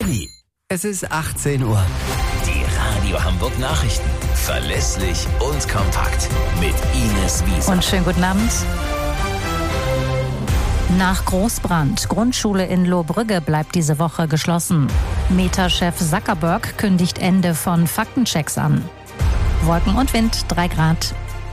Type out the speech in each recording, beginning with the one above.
Conny. Es ist 18 Uhr. Die Radio Hamburg Nachrichten. Verlässlich und kompakt. Mit Ines Wiese. Und schönen guten Abend. Nach Großbrand. Grundschule in Lohbrügge bleibt diese Woche geschlossen. Meta-Chef Zuckerberg kündigt Ende von Faktenchecks an. Wolken und Wind, 3 Grad.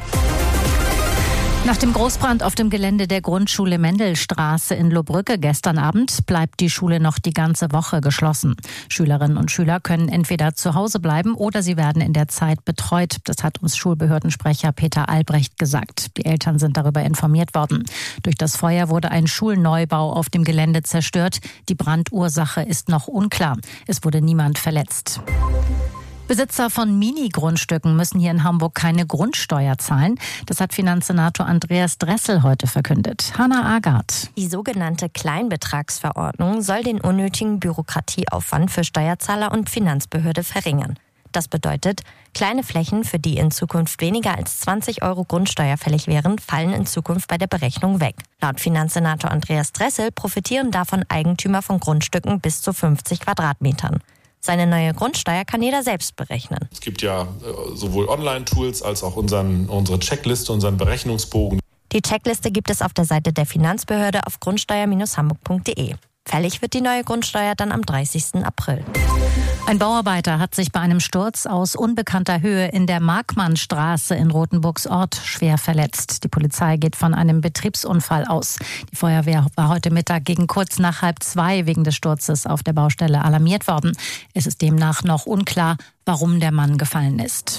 Nach dem Großbrand auf dem Gelände der Grundschule Mendelstraße in Lohbrügge gestern Abend bleibt die Schule noch die ganze Woche geschlossen. Schülerinnen und Schüler können entweder zu Hause bleiben oder sie werden in der Zeit betreut. Das hat uns Schulbehördensprecher Peter Albrecht gesagt. Die Eltern sind darüber informiert worden. Durch das Feuer wurde ein Schulneubau auf dem Gelände zerstört. Die Brandursache ist noch unklar. Es wurde niemand verletzt. Besitzer von Mini-Grundstücken müssen hier in Hamburg keine Grundsteuer zahlen. Das hat Finanzsenator Andreas Dressel heute verkündet. Hannah Agard. Die sogenannte Kleinbetragsverordnung soll den unnötigen Bürokratieaufwand für Steuerzahler und Finanzbehörde verringern. Das bedeutet, kleine Flächen, für die in Zukunft weniger als 20 € Grundsteuer fällig wären, fallen in Zukunft bei der Berechnung weg. Laut Finanzsenator Andreas Dressel profitieren davon Eigentümer von Grundstücken bis zu 50 Quadratmetern. Seine neue Grundsteuer kann jeder selbst berechnen. Es gibt ja sowohl Online-Tools als auch unsere Checkliste, unseren Berechnungsbogen. Die Checkliste gibt es auf der Seite der Finanzbehörde auf grundsteuer-hamburg.de. Fällig wird die neue Grundsteuer dann am 30. April. Ein Bauarbeiter hat sich bei einem Sturz aus unbekannter Höhe in der Markmannstraße in Rothenburgs Ort schwer verletzt. Die Polizei geht von einem Betriebsunfall aus. Die Feuerwehr war heute Mittag gegen kurz nach 1:30 wegen des Sturzes auf der Baustelle alarmiert worden. Es ist demnach noch unklar, warum der Mann gefallen ist.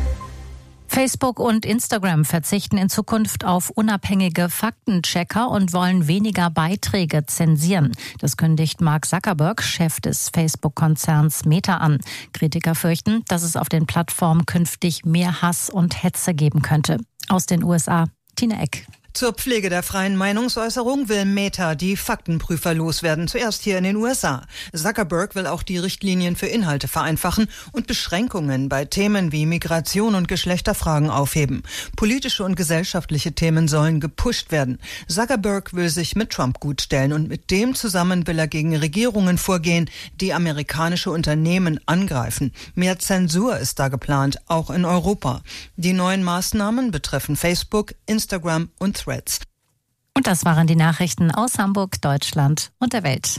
Facebook und Instagram verzichten in Zukunft auf unabhängige Faktenchecker und wollen weniger Beiträge zensieren. Das kündigt Mark Zuckerberg, Chef des Facebook-Konzerns Meta, an. Kritiker fürchten, dass es auf den Plattformen künftig mehr Hass und Hetze geben könnte. Aus den USA, Tina Eck. Zur Pflege der freien Meinungsäußerung will Meta die Faktenprüfer loswerden, zuerst hier in den USA. Zuckerberg will auch die Richtlinien für Inhalte vereinfachen und Beschränkungen bei Themen wie Migration und Geschlechterfragen aufheben. Politische und gesellschaftliche Themen sollen gepusht werden. Zuckerberg will sich mit Trump gutstellen und mit dem zusammen will er gegen Regierungen vorgehen, die amerikanische Unternehmen angreifen. Mehr Zensur ist da geplant, auch in Europa. Die neuen Maßnahmen betreffen Facebook, Instagram und Threads. Und das waren die Nachrichten aus Hamburg, Deutschland und der Welt.